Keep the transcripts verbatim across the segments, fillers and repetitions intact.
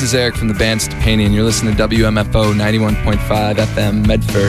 is Eric from the band Stupanian. You're listening to W M F O ninety-one point five F M Medford.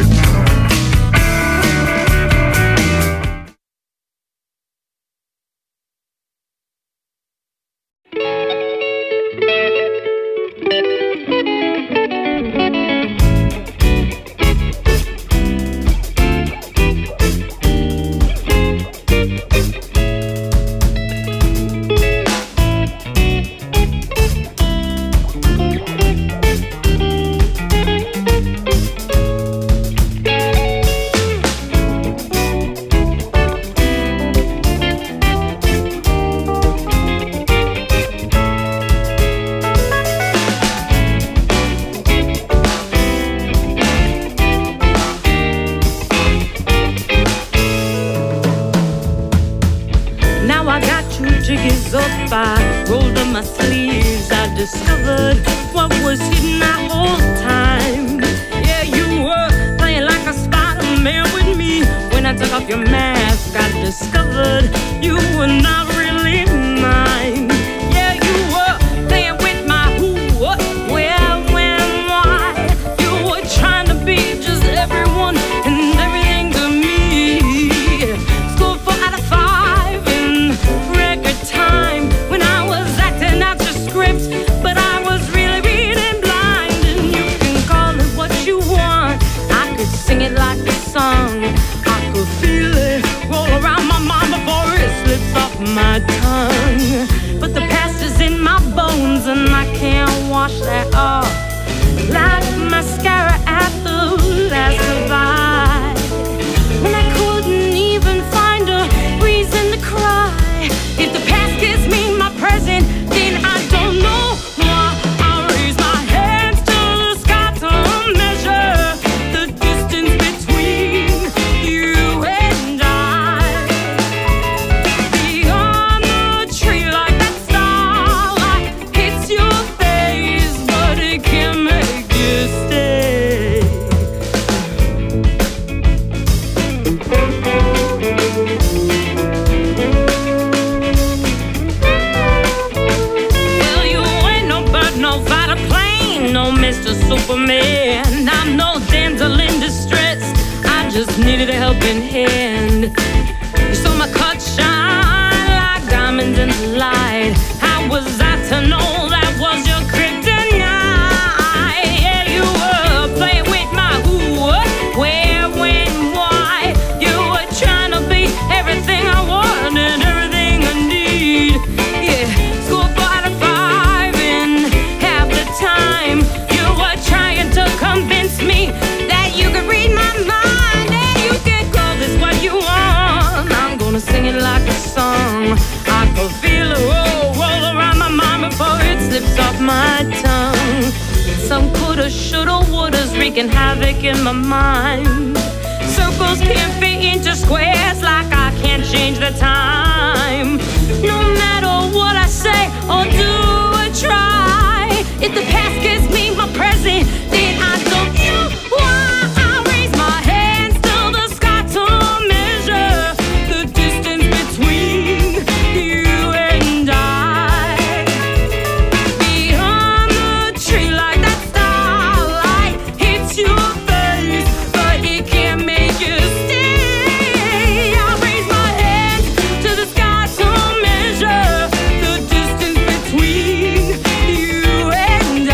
To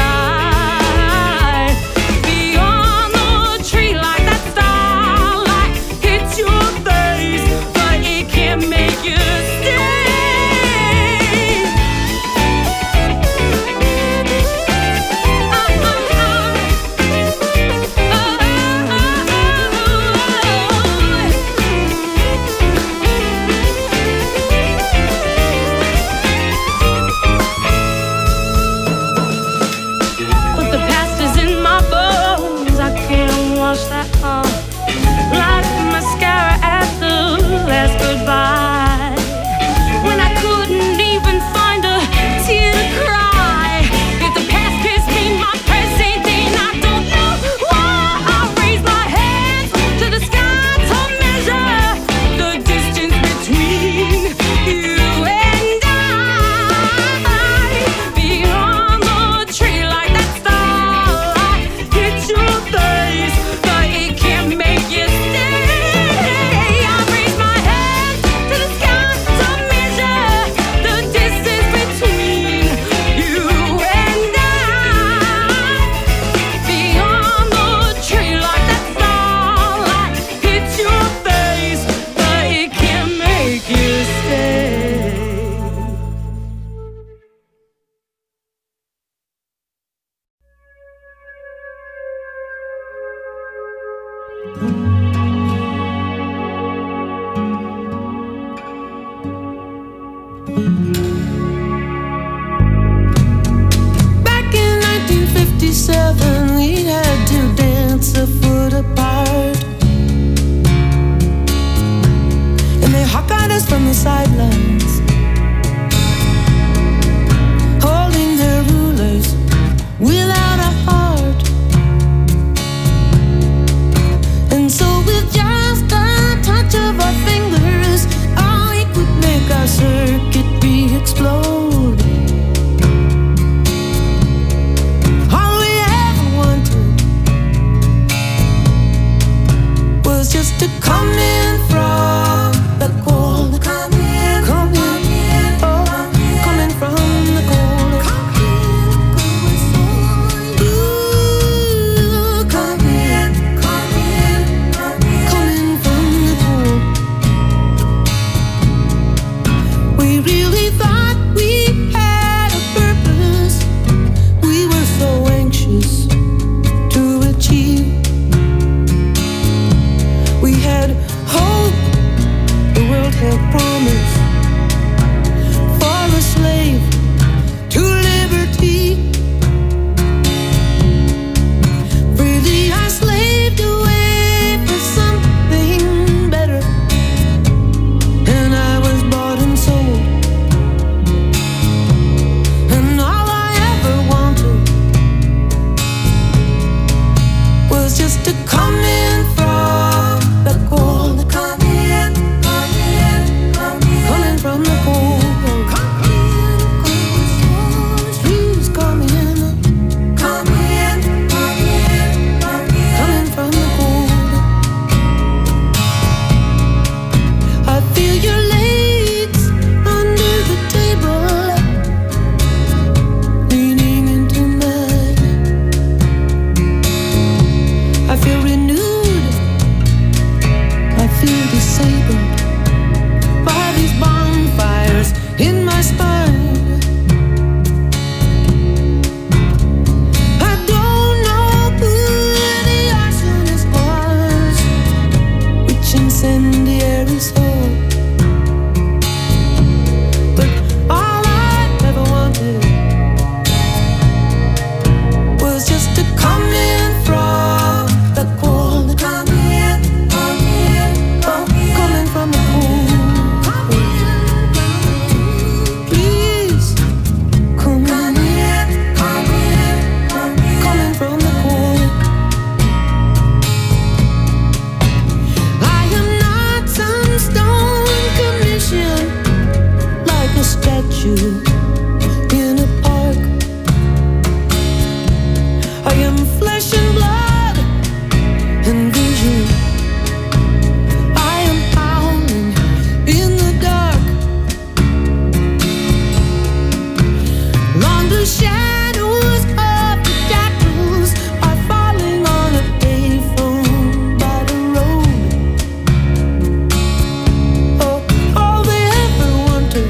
seven, we had to dance a foot apart, and they hawk at us from the sidelines, holding their rulers without a heart. And so with just a touch of our fingers, oh, we could make our circuit re-explode. All we ever wanted was just to come in from the cold. Come in, come in, oh, coming from the cold. Ooh, come in, come in, coming from the cold. We really thought we had a purpose. We were so anxious to achieve. We had hope, the world had promise, for the slave to liberty. Freely I slaved away for something better, and I was bought and sold. And all I ever wanted was just to come in from the cold. Come in, come in, come in, coming from the cold. Come in, please come in, come in, come in, come in, coming from the cold. I feel your legs under the table, leaning into mine. I feel renewed, I feel disabled by these bonfires in my spine. I don't know who the arsonist was, which incendiary soul, but all I ever wanted was just to come in from the cold. Come in, come in, come in, coming from the cold. Please come in, come in, come in, coming from the cold. I am not some stone commission, like a statue in a park. I am flesh and blood and vision. I am howling in the dark. Long blue shadows of the jackals are falling on a payphone by the road. Oh, all they ever wanted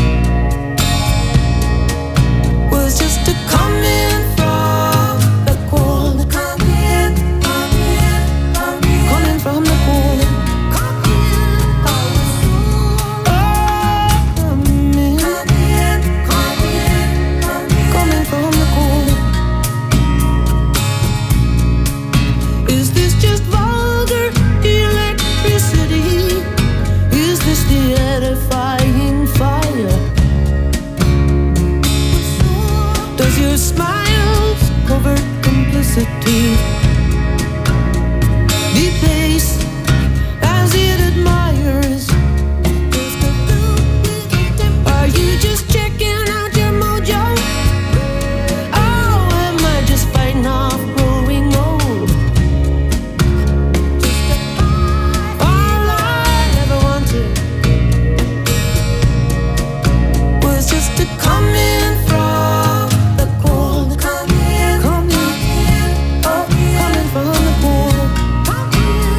was just to come in from the cold. Come in, come in, come in, coming from the cold. Come in, oh, come in, come in, come in, coming from the cold. Is this just vulgar electricity? Is this the edifying fire? Does your smile's covert complicity debase as it admires? Are you just checking out your mojo? Oh, am I just fighting off growing old? All I ever wanted was just to come in from the cold. Come in, come in, oh, coming from the cold. Come in,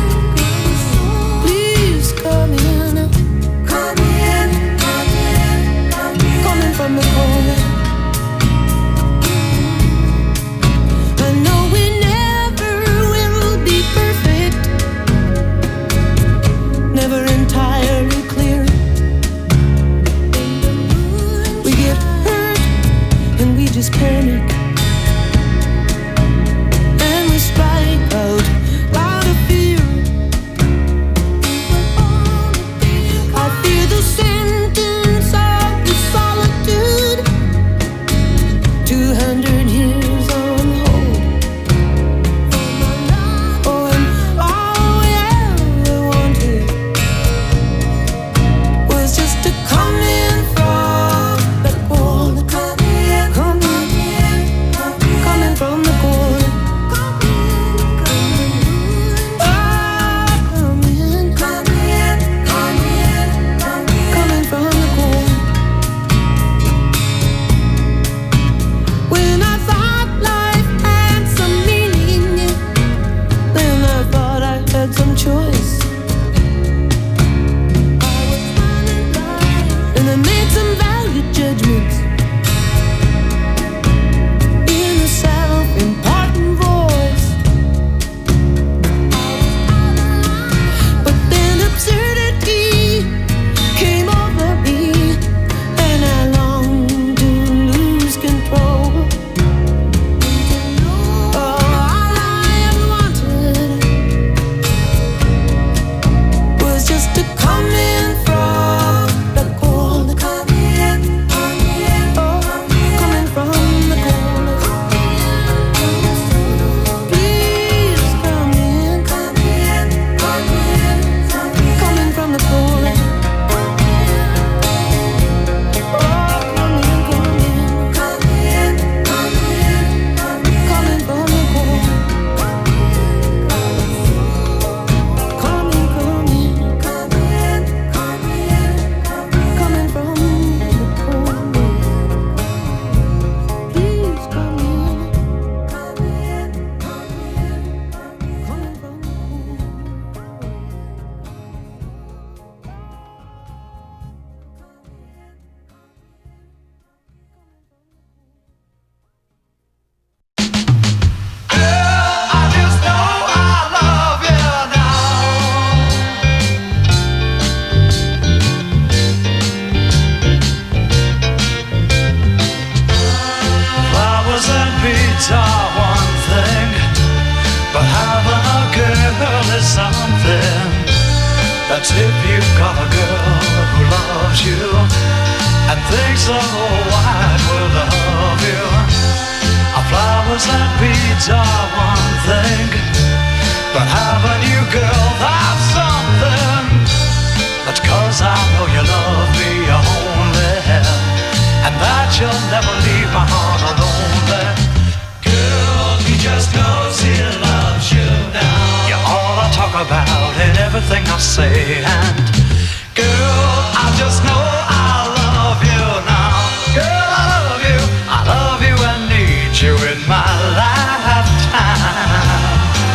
if you've got a girl who loves you and thinks the whole wide world of you. Flowers and beads are one thing, but having you, girl, that's something. That's 'cause I know you love me only, and that you'll never leave my heart alone. Girl, he just knows he loves you now. You're all I talk about in everything I say, and girl, I just know I love you now. Girl, I love you, I love you and need you in my lifetime.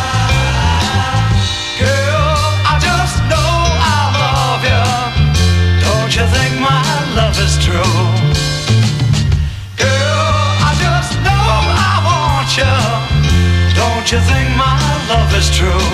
Girl, I just know I love you. Don't you think my love is true? Girl, I just know I want you. Don't you think my love is true?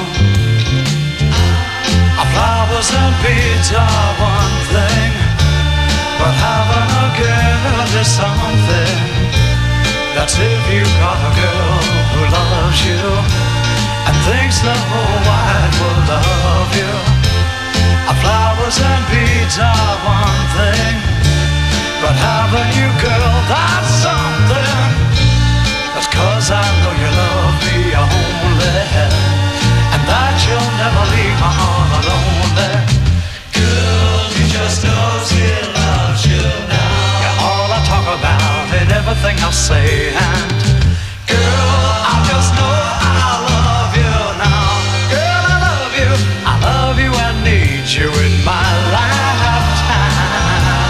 Flowers and beads are one thing, but having a girl is something. That's if you got a girl who loves you and thinks the whole wide world of you. Flowers and beads are one thing, but having you, girl, that's something. That's 'cause I know you love me only, and that you'll never leave my heart alone there. Girl, he just knows he loves you now. You're all I talk about in everything I say, and girl, I just know I love you now. Girl, I love you, I love you and need you in my lifetime.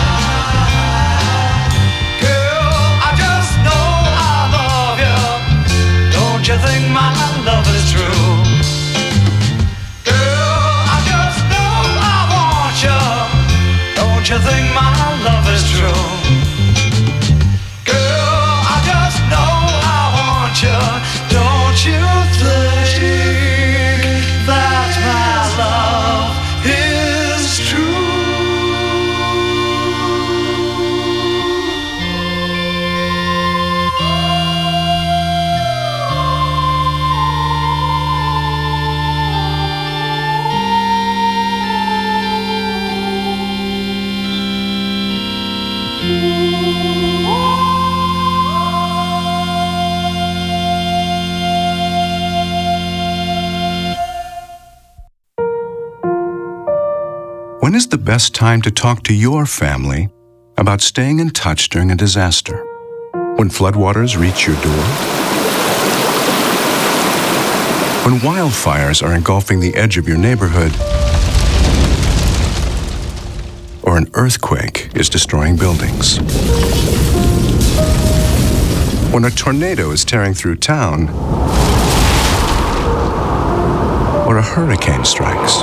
Girl, I just know I love you. Don't you think my love is true? Don't you think my love is true? Girl, I just know I want you. Don't you think that my love is true? When is the best time to talk to your family about staying in touch during a disaster? When floodwaters reach your door? When wildfires are engulfing the edge of your neighborhood? Or an earthquake is destroying buildings? When a tornado is tearing through town? Or a hurricane strikes?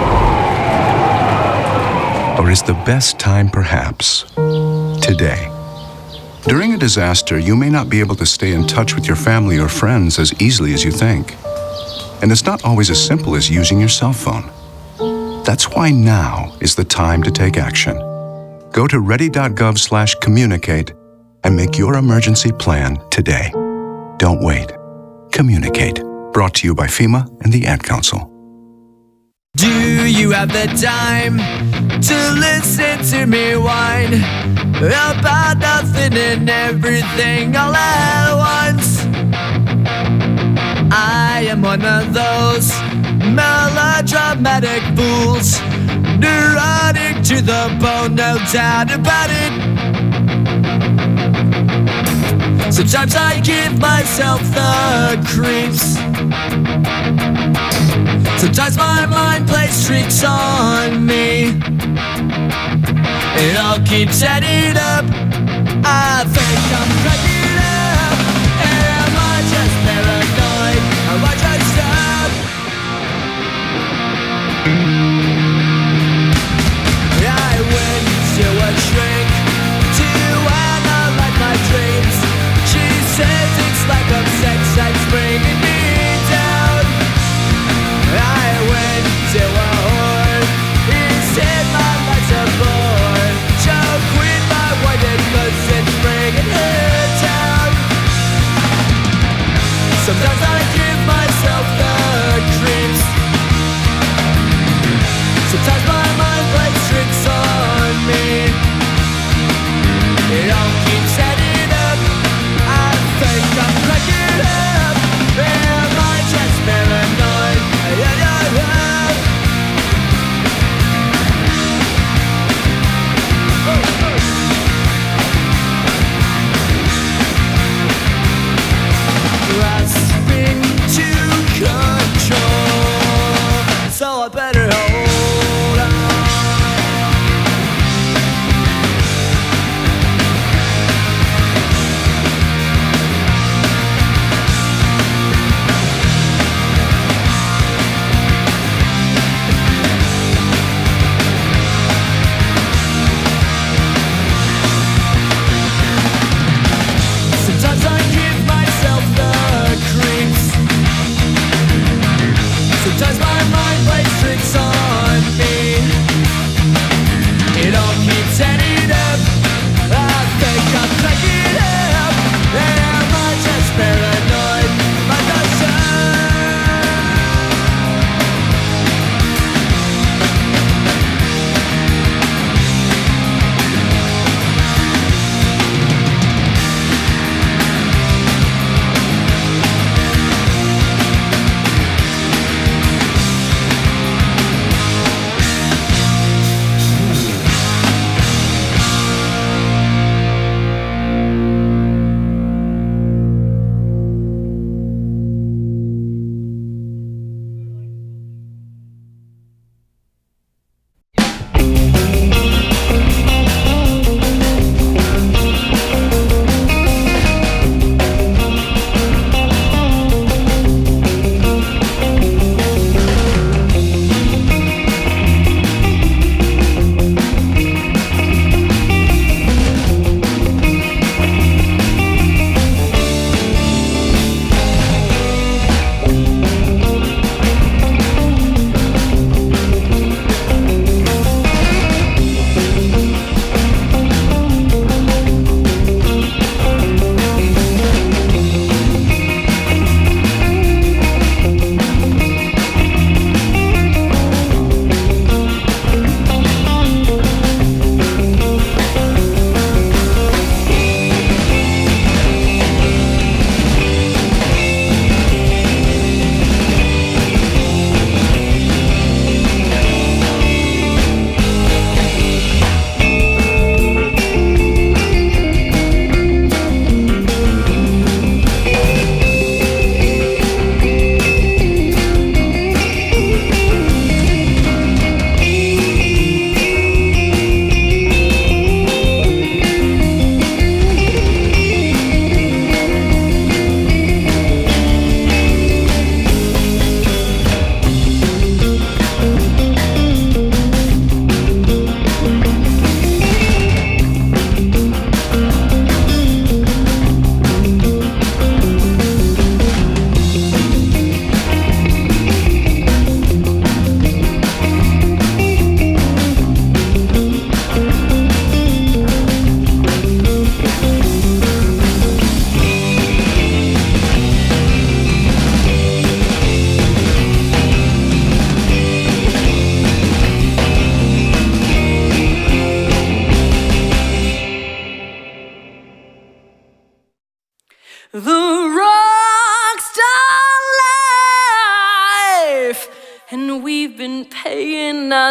Or is the best time perhaps today? During a disaster, you may not be able to stay in touch with your family or friends as easily as you think. And it's not always as simple as using your cell phone. That's why now is the time to take action. Go to ready.gov slash communicate and make your emergency plan today. Don't wait. Communicate. Brought to you by FEMA and the Ad Council. Do you have the time to listen to me whine about nothing and everything all at once? I am one of those melodramatic fools, neurotic to the bone, no doubt about it. Sometimes I give myself the creeps. Sometimes my mind plays tricks on me. It all keeps adding up. I think I'm cracking up. Am I just paranoid? Am I just up? I went to a shrink to analyze my dreams. She says it's like a sex that's bringing me down. I went to a whore. He said my life's a bore. Choke with my wife because it's bringing her down. Sometimes I give myself the creeps. Sometimes my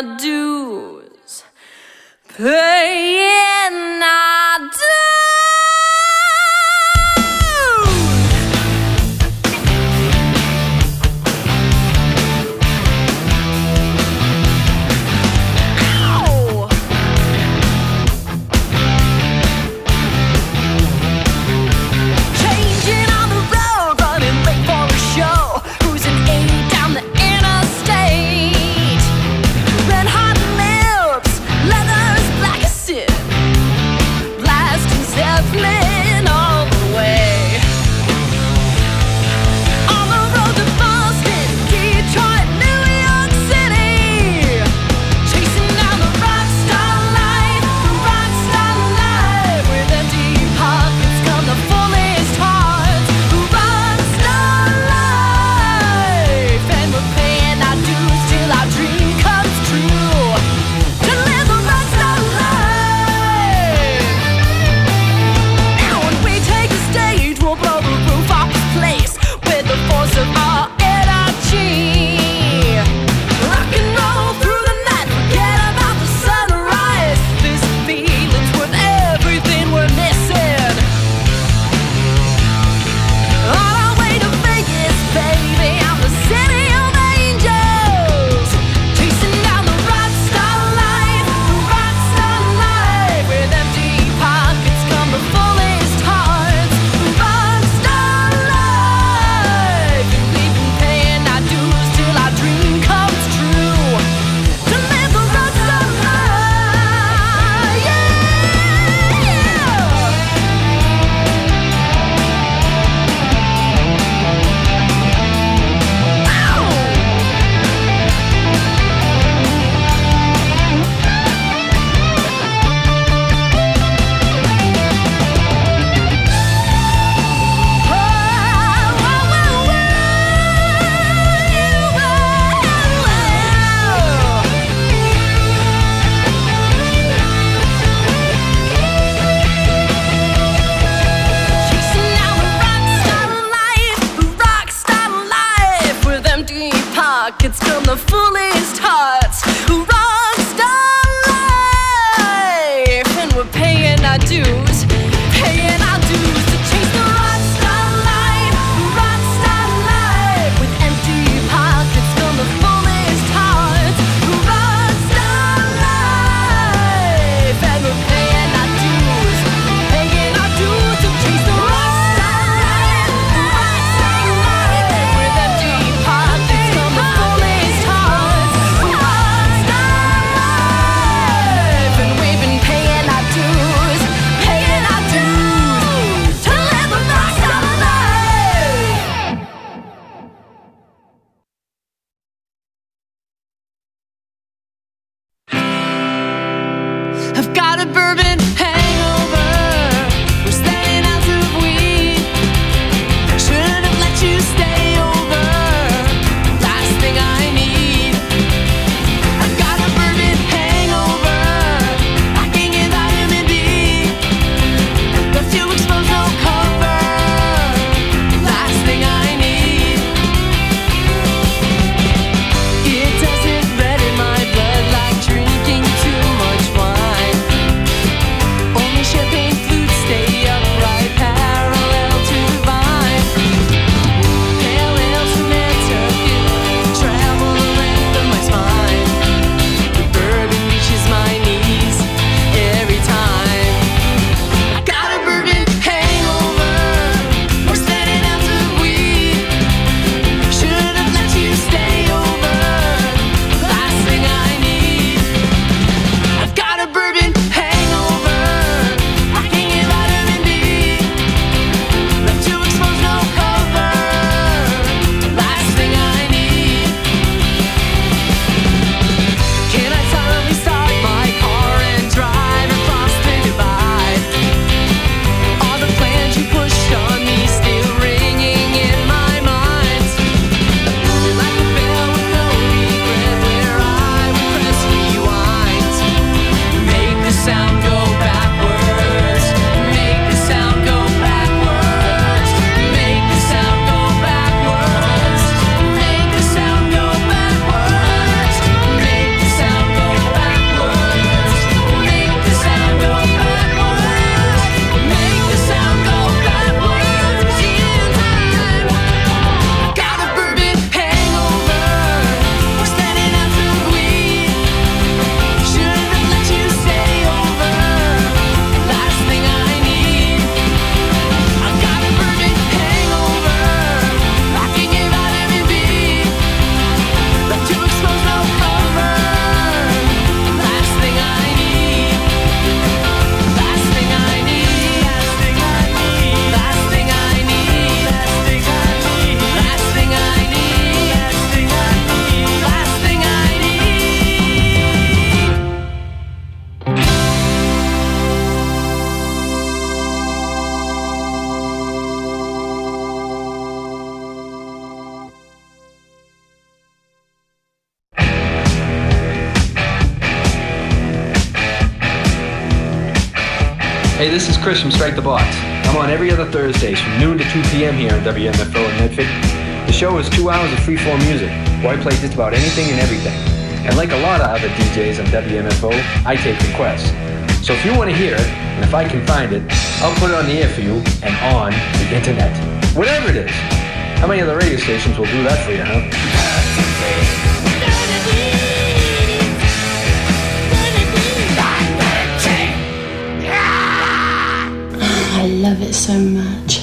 our dues, paying our dues. Ow! Changing on the road, running late for a show, cruising eight down the interstate. Red hot lips, leather's black as sin, blasting Hey, this is Chris from Strike the Box. I'm on every other Thursdays from noon to two p.m. here on W M F O in Medford. The show is two hours of free-form music, where I play just about anything and everything. And like a lot of other D Js on W M F O, I take requests. So if you want to hear it, and if I can find it, I'll put it on the air for you and on the internet. Whatever it is. How many other radio stations will do that for you, huh? I love it so much.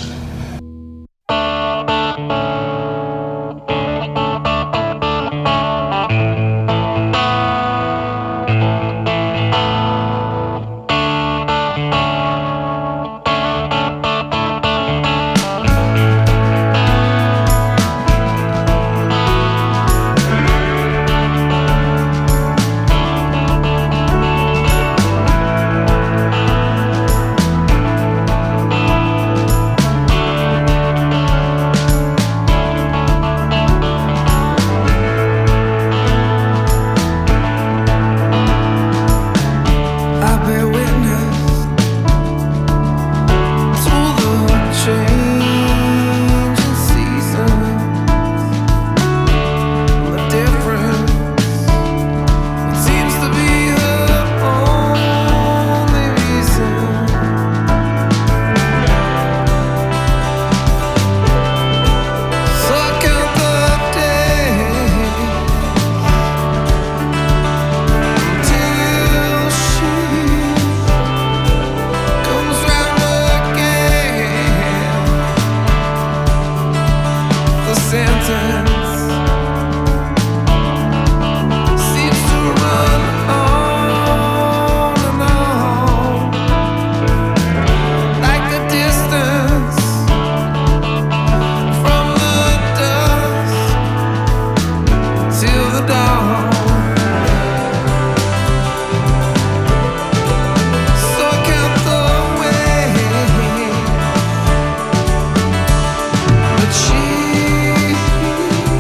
She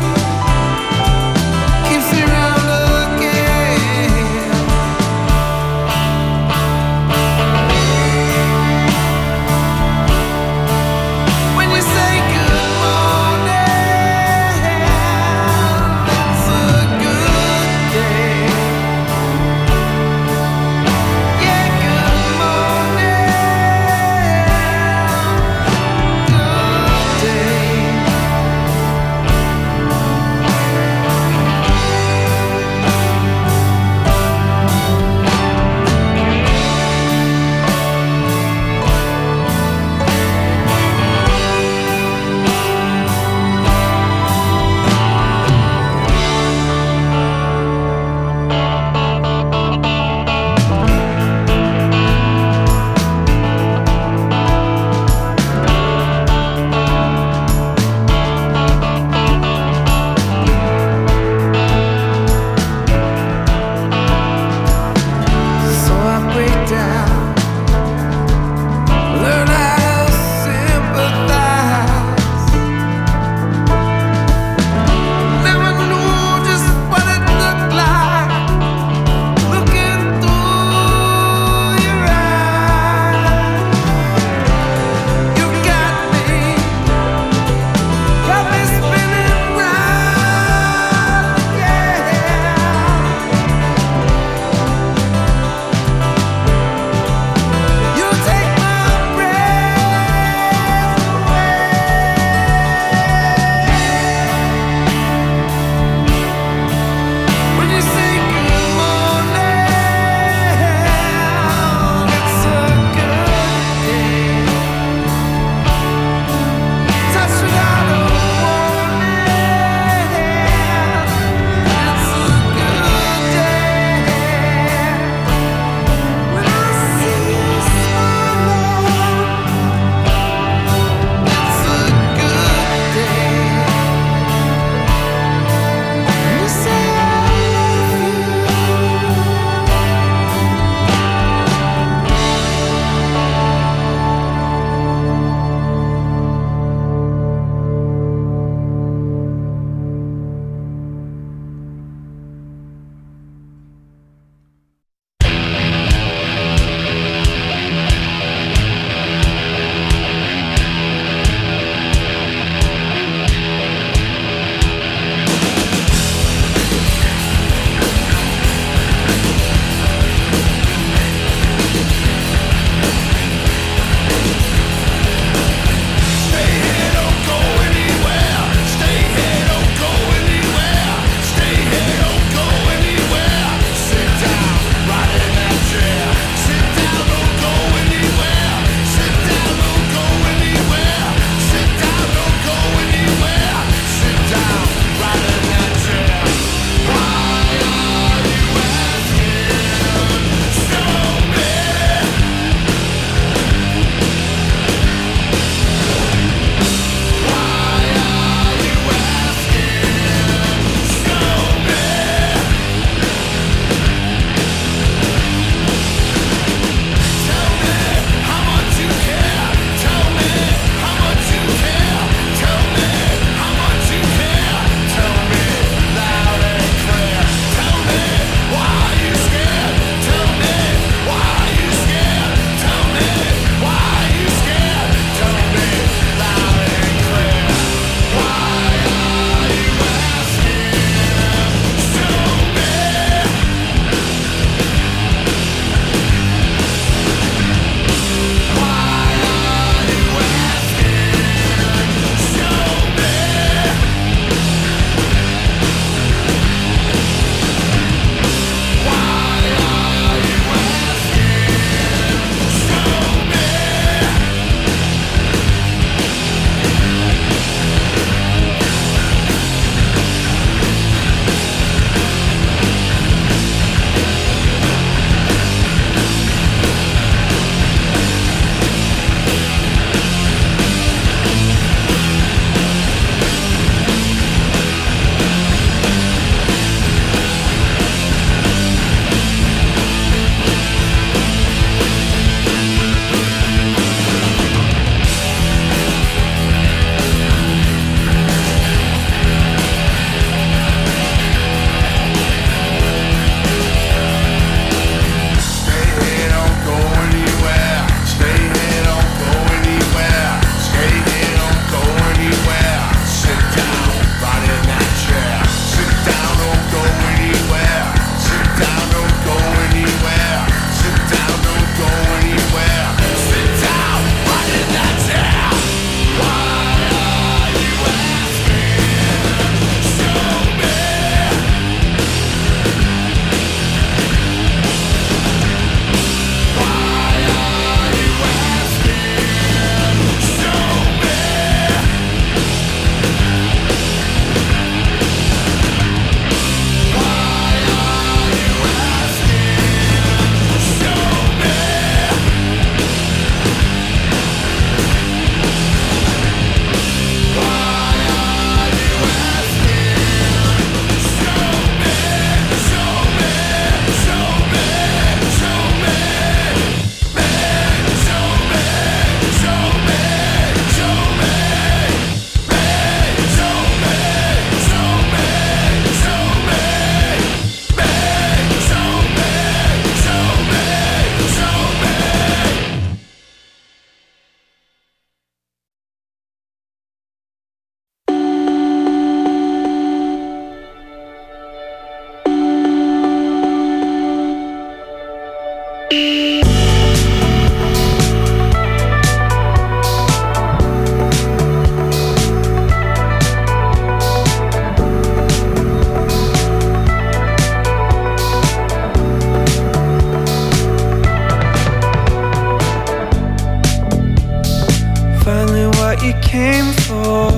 came for.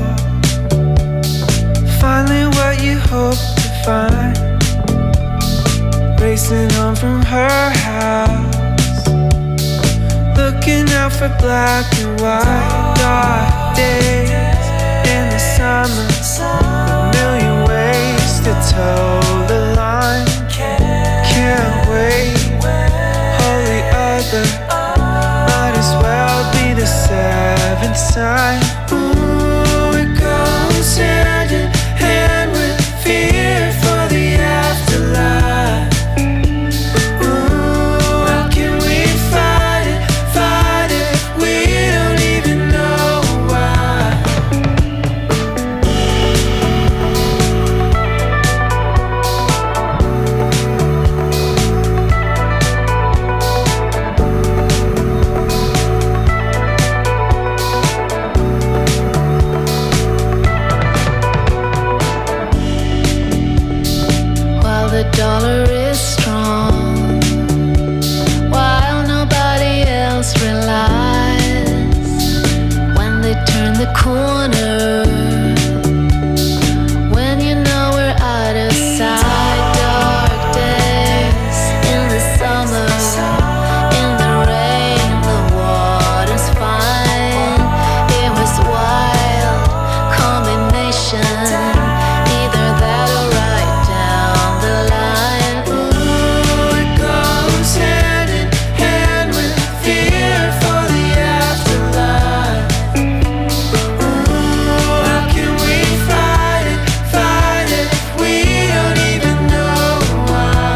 Finally what you hope to find. Racing home from her house, looking out for black and white. Dark days in the summer, a million ways to toe the line. Can't wait, holy other, might as well be the seventh sign. Ooh, it goes hand in hand with fear for the afterlife. Ooh, how can we fight it, fight it, we don't even know why. While the dollar is strong, while nobody else relies, when they turn the corner, when you know we're out of sight. Dark days in the summer, in the rain, the water's fine. It was wild combination, either that or right down the line. Ooh, it goes hand in hand with fear for the afterlife. Ooh, how can we fight it, fight it, we don't even know why.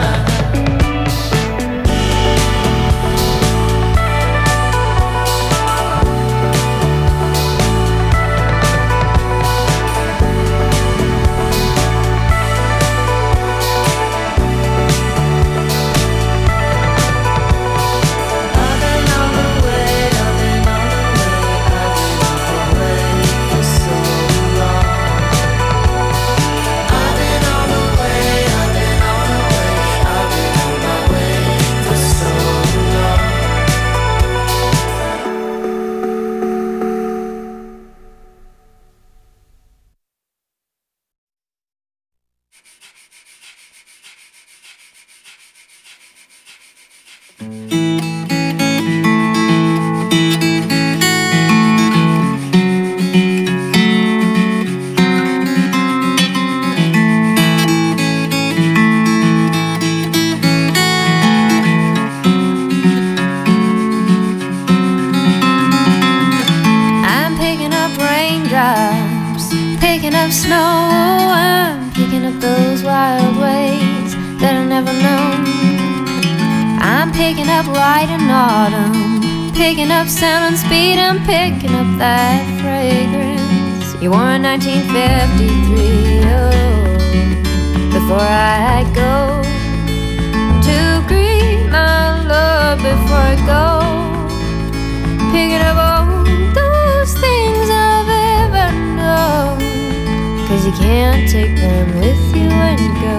I've been on the way, I've been on the way, I've been on the way for so long. I've been on the way, I've been on the way, I've been on my way for so long. I'm picking up raindrops, picking up snow. I'm picking up those wild ways that I never known. I'm picking up light and autumn, picking up sound and speed. I'm picking up that fragrance you wore in nineteen fifty-three. Oh, before I go to greet my love, before I go, picking up all those things I've ever known, 'cause you can't take them with you when you go.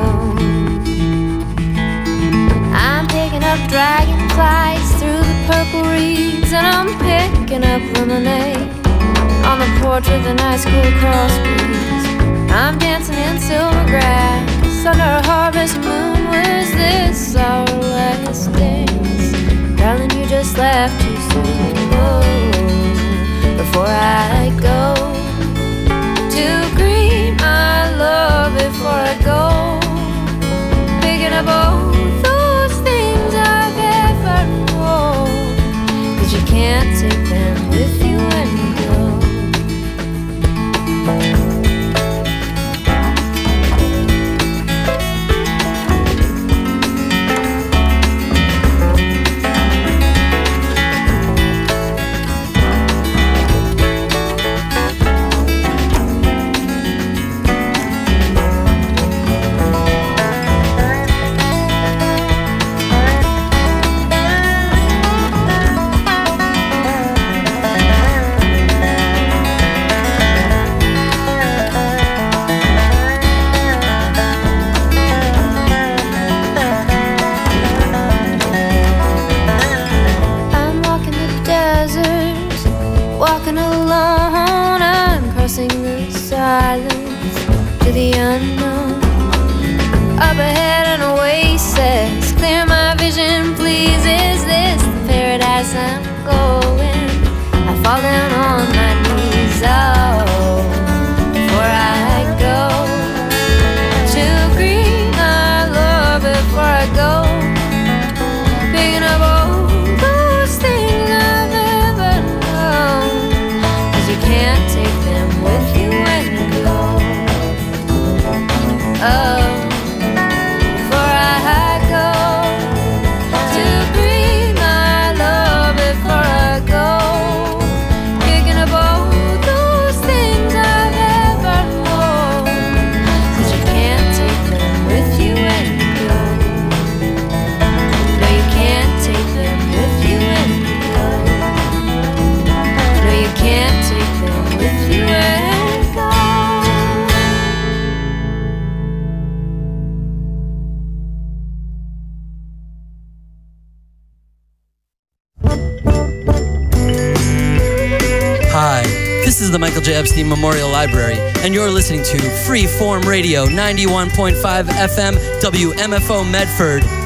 I'm picking up dragonflies through the purple reeds, and I'm picking up lemonade on the porch with a nice cool cross breeze. I'm dancing in silver grass under a harvest moon. Was this our last dance? Darling, you just left too soon. Oh, before I go to greet my love, before I go, picking up all those things I've ever known, 'cause you can't take them with you when you go. silence to the unknown. Up ahead an oasis, clear my vision, please. Is this the paradise I'm going? I fall down on my knees, oh, before I go to greet my Lord, before I go, picking up all those things I've ever known, 'cause you can't take them with you when you go. Oh, This is the Michael J. Epstein Memorial Library, and you're listening to Freeform Radio, ninety-one point five F M, W M F O Medford.